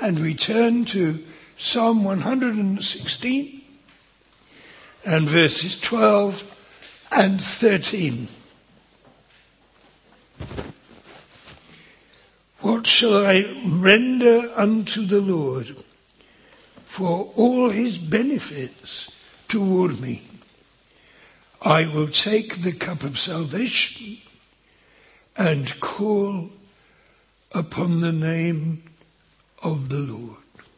And we turn to Psalm 116 and verses 12 and 13. What shall I render unto the Lord for all his benefits toward me? I will take the cup of salvation and call upon the name of the Lord.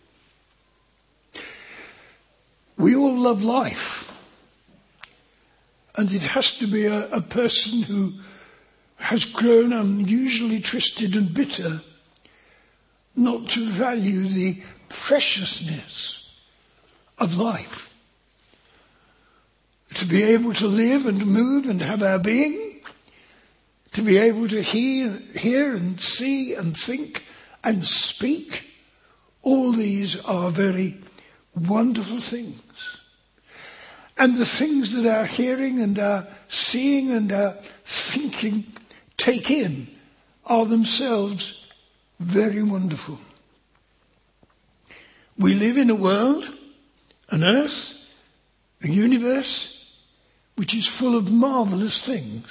We all love life, and it has to be a person who has grown unusually twisted and bitter not to value the preciousness of life. To be able to live and move and have our being, to be able to hear and see and think and speak, all these are very wonderful things. And the things that our hearing and our seeing and our thinking take in are themselves very wonderful. We live in a world, an earth, a universe, which is full of marvellous things.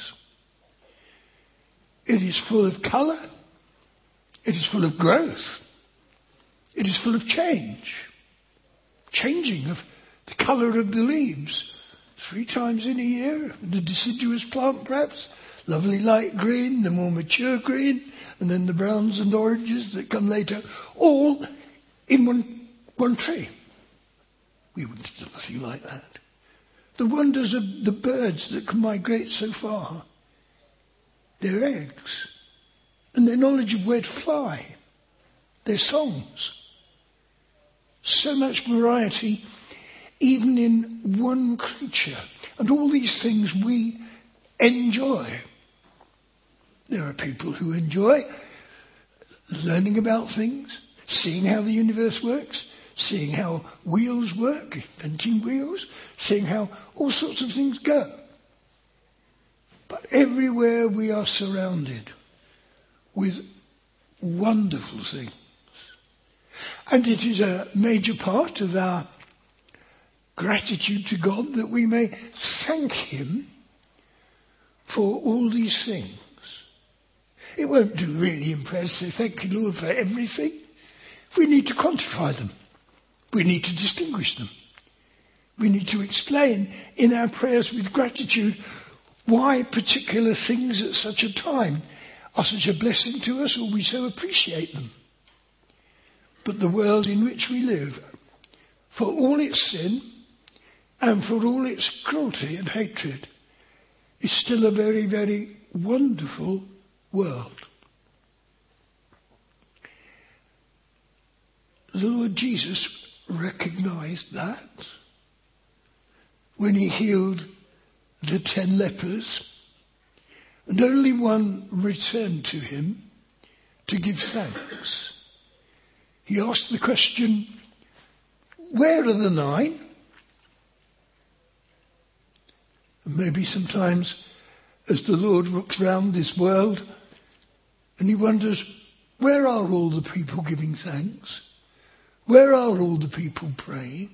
It is full of colour. It is full of growth. It is full of change. Changing of the colour of the leaves 3 times in a year. The deciduous plant perhaps, lovely light green, the more mature green, and then the browns and oranges that come later, all in one tree. We wouldn't do nothing like that. The wonders of the birds that can migrate so far, their eggs, and their knowledge of where to fly, their songs. So much variety, even in one creature. And all these things we enjoy. There are people who enjoy learning about things, seeing how the universe works, seeing how wheels work, inventing wheels, seeing how all sorts of things go. But everywhere we are surrounded with wonderful things. And it is a major part of our gratitude to God that we may thank him for all these things. It won't do really impress, say thank you Lord for everything. We need to quantify them. We need to distinguish them. We need to explain in our prayers with gratitude why particular things at such a time are such a blessing to us, or we so appreciate them. But the world in which we live, for all its sin and for all its cruelty and hatred, is still a very, very wonderful world. The Lord Jesus recognized that when he healed the 10 lepers, and only one returned to him to give thanks. He asked the question, where are the 9? And maybe sometimes as the Lord looks round this world and he wonders, where are all the people giving thanks? Where are all the people praying?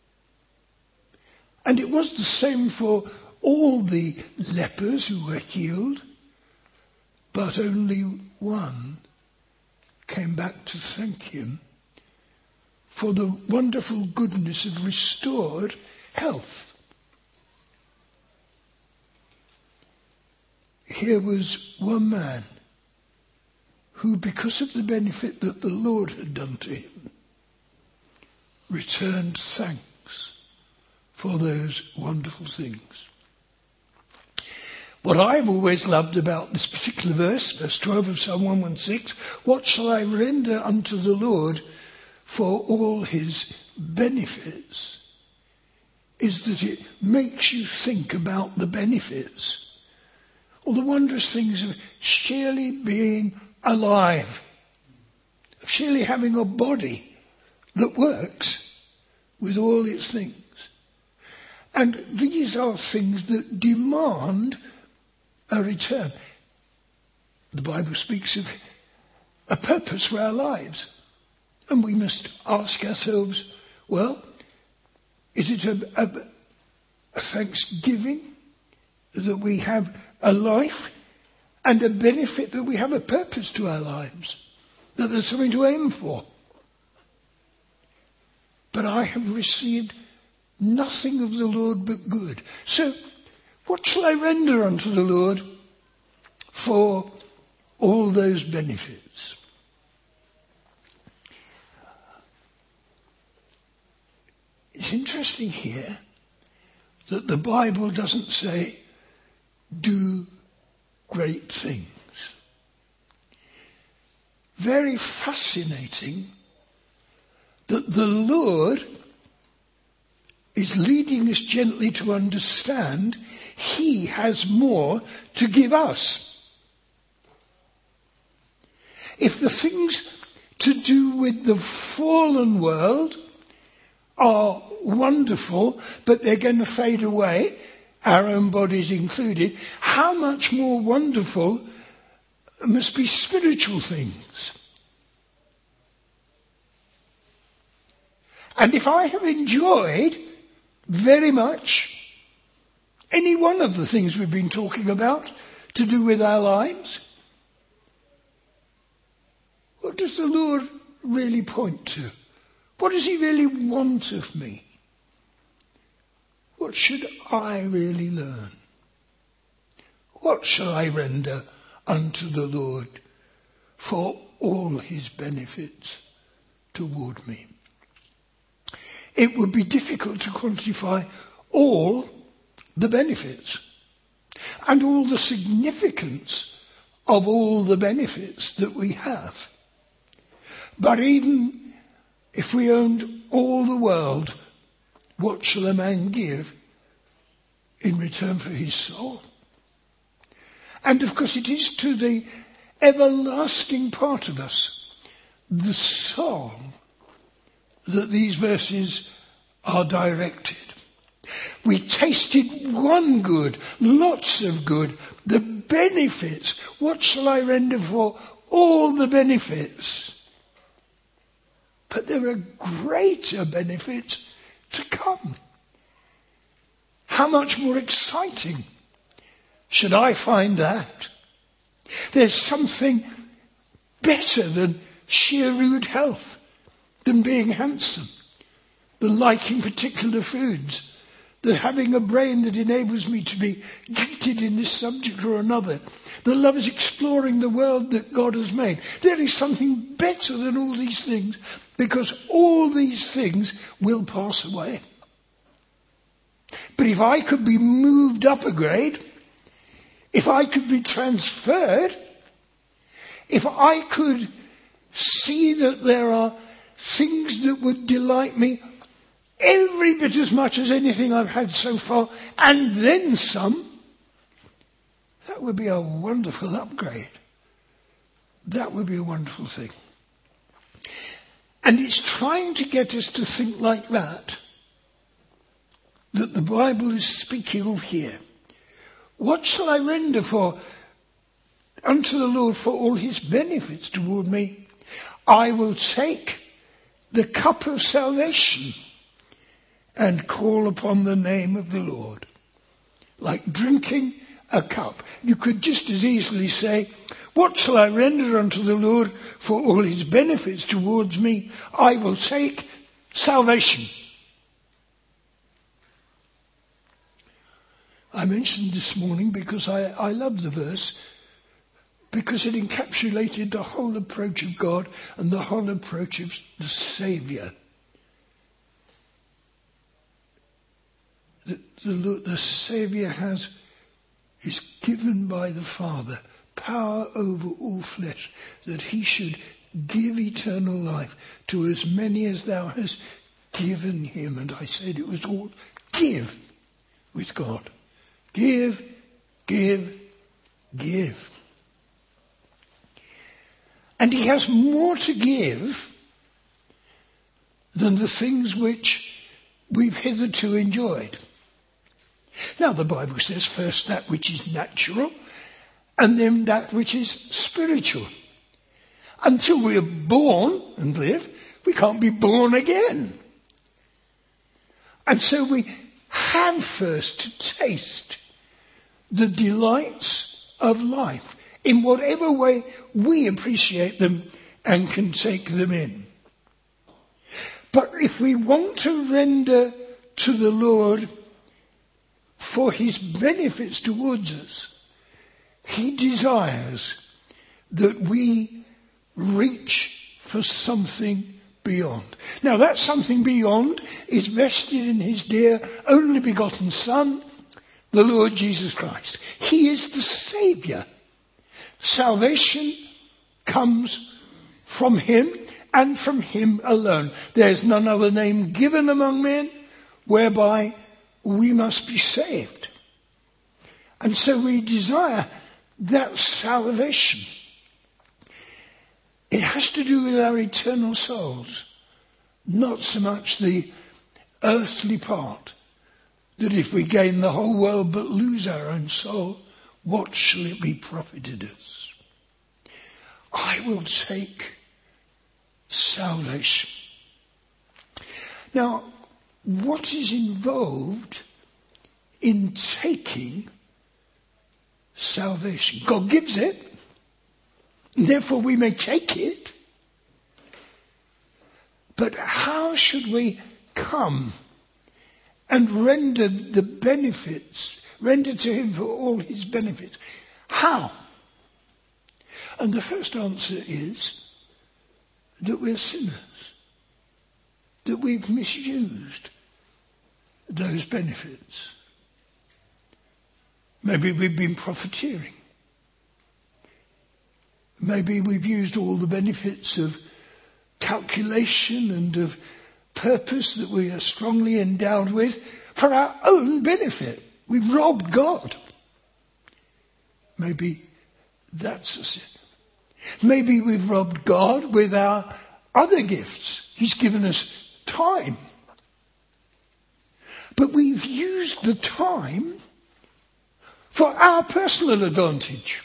And it was the same for all the lepers who were healed, but only one came back to thank him for the wonderful goodness of restored health. Here was one man who, because of the benefit that the Lord had done to him, returned thanks for those wonderful things. What I've always loved about this particular verse 12 of Psalm 116, what shall I render unto the Lord for all his benefits, is that it makes you think about the benefits, all the wondrous things of surely being alive, of surely having a body that works with all its things. And these are things that demand a return. The Bible speaks of a purpose for our lives, And we must ask ourselves, well, is it a thanksgiving that we have a life and a benefit that we have a purpose to our lives, that there's something to aim for? But I have received nothing of the Lord but good. So, what shall I render unto the Lord for all those benefits? It's interesting here that the Bible doesn't say, do great things. Very fascinating that the Lord is leading us gently to understand He has more to give us. If the things to do with the fallen world are wonderful, but they're going to fade away, our own bodies included, how much more wonderful must be spiritual things? And if I have enjoyed very much any one of the things we've been talking about to do with our lives, what does the Lord really point to? What does He really want of me? What should I really learn? What shall I render unto the Lord for all His benefits toward me? It would be difficult to quantify all the benefits and all the significance of all the benefits that we have. But even if we owned all the world, what shall a man give in return for his soul? And of course it is to the everlasting part of us, the soul, that these verses are directed. We tasted one good, lots of good, the benefits. What shall I render for all the benefits? But there are greater benefits to come. How much more exciting should I find that? There's something better than sheer rude health, than being handsome, than liking particular foods, than having a brain that enables me to be gifted in this subject or another, that loves exploring the world that God has made. There is something better than all these things, because all these things will pass away. But if I could be moved up a grade, if I could be transferred, if I could see that there are things that would delight me every bit as much as anything I've had so far, and then some, that would be a wonderful upgrade. That would be a wonderful thing. And it's trying to get us to think like that the Bible is speaking of here. What shall I render unto the Lord for all His benefits toward me? I will take the cup of salvation and call upon the name of the Lord. Like drinking a cup. You could just as easily say, what shall I render unto the Lord for all His benefits towards me? I will take salvation. I mentioned this morning because I love the verse, because it encapsulated the whole approach of God and the whole approach of the Saviour. The Saviour is given by the Father power over all flesh, that He should give eternal life to as many as Thou hast given Him. And I said it was all give with God. Give, give, give. And He has more to give than the things which we've hitherto enjoyed. Now the Bible says first that which is natural, and then that which is spiritual. Until we are born and live, We can't be born again. And so we have first to taste the delights of life in whatever way we appreciate them and can take them in. But if we want to render to the Lord for his benefits towards us, he desires that we reach for something beyond. Now that something beyond is vested in his dear only begotten Son, the Lord Jesus Christ. He is the Saviour. Salvation comes from him and from him alone. There is none other name given among men whereby we must be saved. And so we desire that salvation. It has to do with our eternal souls, not so much the earthly part, that if we gain the whole world but lose our own soul, what shall it be profited us? I will take salvation. Now, what is involved in taking salvation? God gives it, and therefore we may take it. But how should we come and render to him for all his benefits? How? And the first answer is that we're sinners, that we've misused those benefits. Maybe we've been profiteering. Maybe we've used all the benefits of calculation and of purpose that we are strongly endowed with for our own benefit. We've robbed God. Maybe that's a sin. Maybe we've robbed God with our other gifts. He's given us time. But we've used the time for our personal advantage.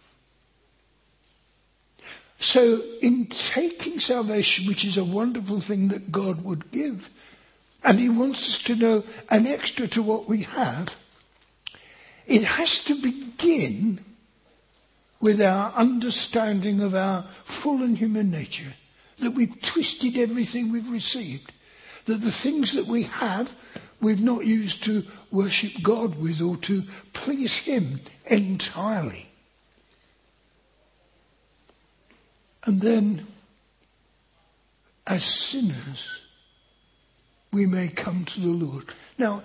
So in taking salvation, which is a wonderful thing that God would give, and he wants us to know an extra to what we have, it has to begin with our understanding of our fallen human nature, that we've twisted everything we've received, that the things that we have we've not used to worship God with or to please him entirely. And then, as sinners, we may come to the Lord. Now,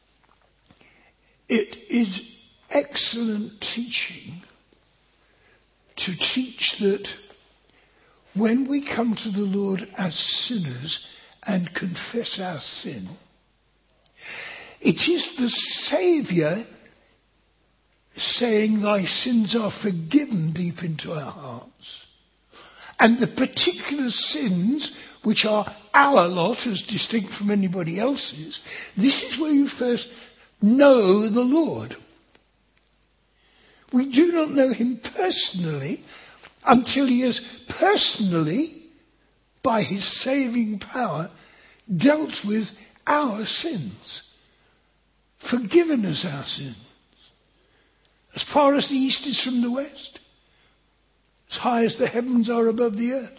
it is excellent teaching to teach that when we come to the Lord as sinners and confess our sin, it is the Saviour saying, "Thy sins are forgiven," deep into our hearts. And the particular sins which are our lot as distinct from anybody else's, this is where you first know the Lord. We do not know him personally until he has personally, by his saving power, dealt with our sins, forgiven us our sins, as far as the east is from the west, as high as the heavens are above the earth.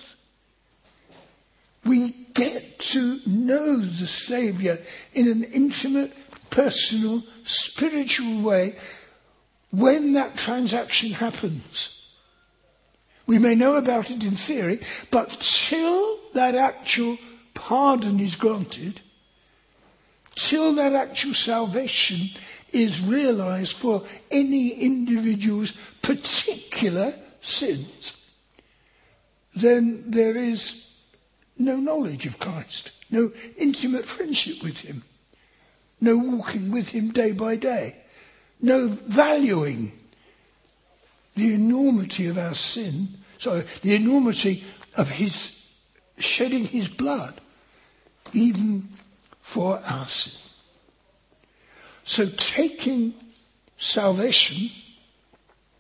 We get to know the Saviour in an intimate, personal, spiritual way when that transaction happens. We may know about it in theory, but till that actual pardon is granted, till that actual salvation is realized for any individual's particular sins, then there is no knowledge of Christ, no intimate friendship with him, no walking with him day by day, no valuing the enormity of our sin, the enormity of his shedding his blood, even for our sin. So taking salvation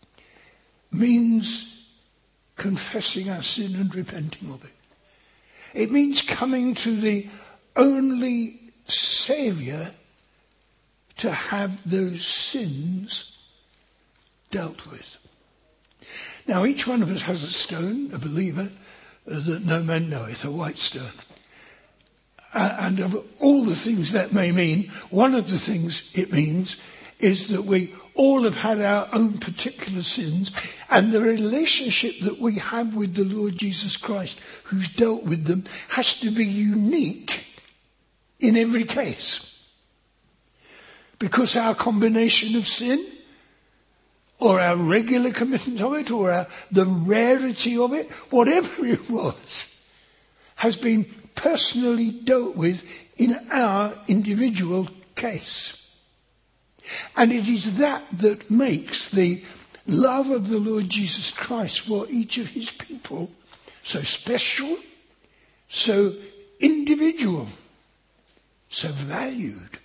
means confessing our sin and repenting of it. It means coming to the only Saviour to have those sins dealt with. Now, each one of us has a stone, a believer, that no man knoweth, a white stone. And of all the things that may mean, one of the things it means is that we all have had our own particular sins, and the relationship that we have with the Lord Jesus Christ, who's dealt with them, has to be unique in every case. Because our combination of sin, or our regular commitment of it, or the rarity of it, whatever it was, has been personally dealt with in our individual case. And it is that makes the love of the Lord Jesus Christ for each of his people so special, so individual, so valued.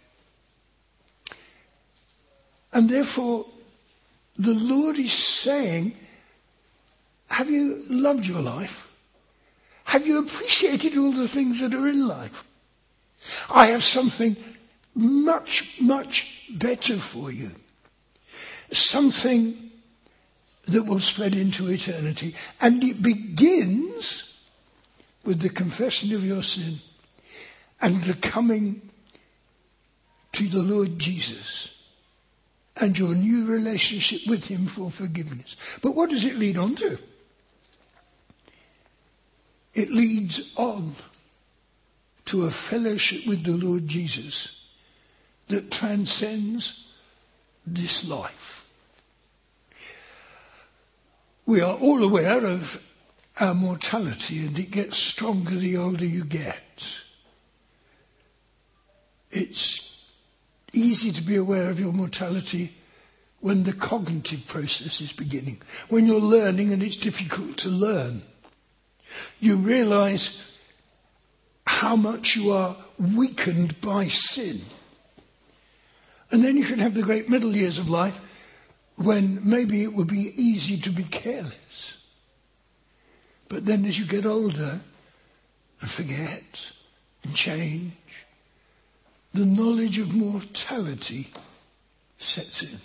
And therefore, the Lord is saying, have you loved your life? Have you appreciated all the things that are in life? I have something much, much better for you. Something that will spread into eternity. And it begins with the confession of your sin and the coming to the Lord Jesus and your new relationship with him for forgiveness. But what does it lead on to? It leads on to a fellowship with the Lord Jesus that transcends this life. We are all aware of our mortality, and it gets stronger the older you get. It's easy to be aware of your mortality when the cognitive process is beginning, when you're learning and it's difficult to learn. You realize how much you are weakened by sin. And then you can have the great middle years of life when maybe it would be easy to be careless. But then as you get older and forget and change, the knowledge of mortality sets in.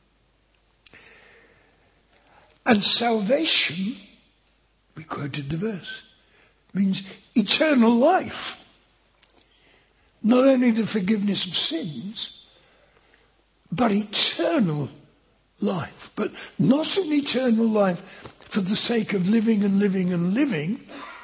And salvation, we quoted the verse, means eternal life. Not only the forgiveness of sins, but eternal life. But not an eternal life for the sake of living and living and living,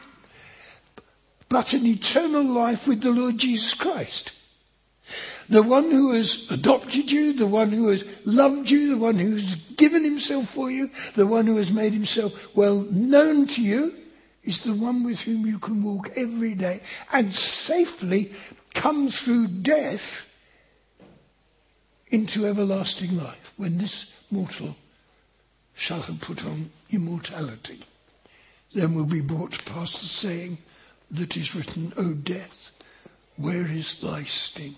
but an eternal life with the Lord Jesus Christ. The one who has adopted you, the one who has loved you, the one who has given himself for you, the one who has made himself well known to you, is the one with whom you can walk every day and safely come through death into everlasting life, when this mortal shall have put on immortality. Then will be brought past the saying that is written, O death, where is thy sting?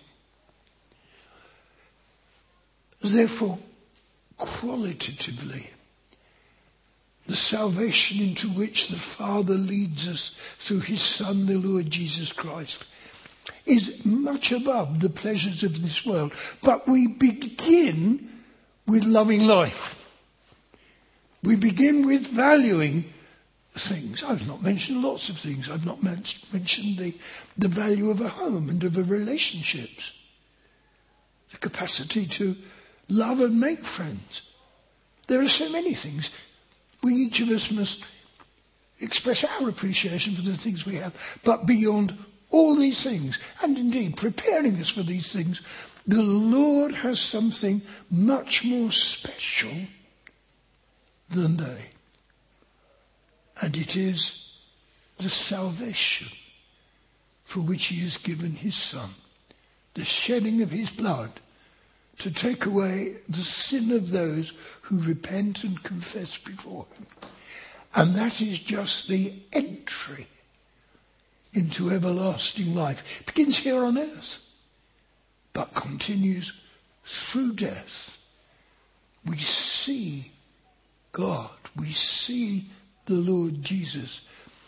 Therefore, qualitatively, the salvation into which the Father leads us through his Son, the Lord Jesus Christ, is much above the pleasures of this world. But we begin with loving life. We begin with valuing things. I've not mentioned lots of things. I've not mentioned the value of a home and of a relationships. The capacity to love and make friends. There are so many things. We each of us must express our appreciation for the things we have. But beyond all these things, and indeed preparing us for these things, the Lord has something much more special than they. And it is the salvation for which he has given his Son. The shedding of his blood to take away the sin of those who repent and confess before him. And that is just the entry into everlasting life. It begins here on earth, but continues through death. We see God, we see the Lord Jesus,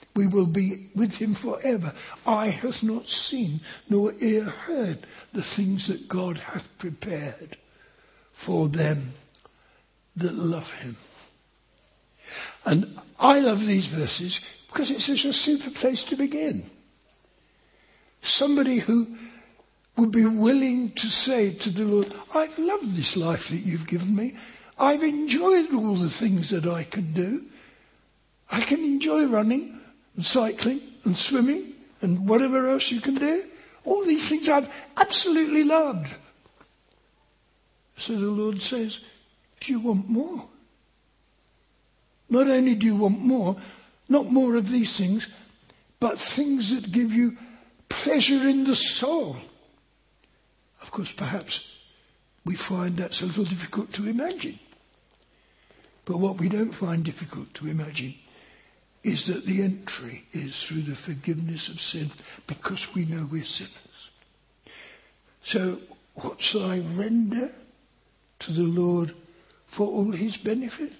We will be with him forever. Eye hath not seen, nor ear heard the things that God hath prepared for them that love him. And I love these verses because it's such a super place to begin. Somebody who would be willing to say to the Lord, I've loved this life that you've given me. I've enjoyed all the things that I can do. I can enjoy running and cycling and swimming and whatever else you can do. All these things I've absolutely loved. So the Lord says, do you want more? Not only do you want more, not more of these things, but things that give you pleasure in the soul. Of course, perhaps we find that's a little difficult to imagine. But what we don't find difficult to imagine is that the entry is through the forgiveness of sin, because we know we're sinners. So, what shall I render to the Lord for all his benefits?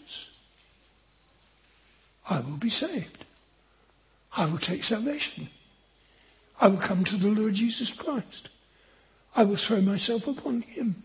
I will be saved. I will take salvation. I will come to the Lord Jesus Christ. I will throw myself upon him.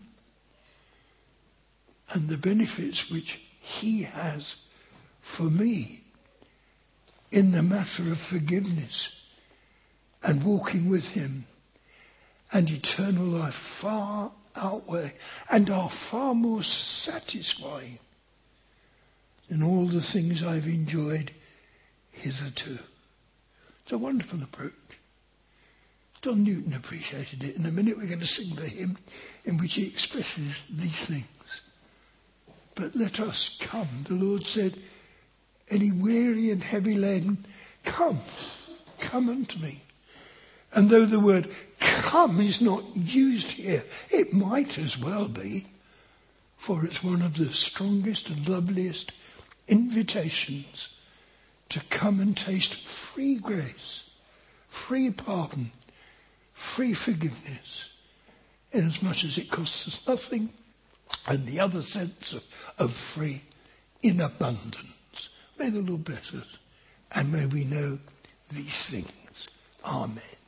And the benefits which he has for me in the matter of forgiveness and walking with him and eternal life far outweigh and are far more satisfying than all the things I've enjoyed hitherto. It's a wonderful approach. John Newton appreciated it. In a minute we're going to sing the hymn in which he expresses these things. But let us come. The Lord said, any weary and heavy laden, come unto me. And though the word come is not used here, it might as well be, for it's one of the strongest and loveliest invitations to come and taste free grace, free pardon, free forgiveness, inasmuch as it costs us nothing, and the other sense of free in abundance. May the Lord bless us, and may we know these things. Amen.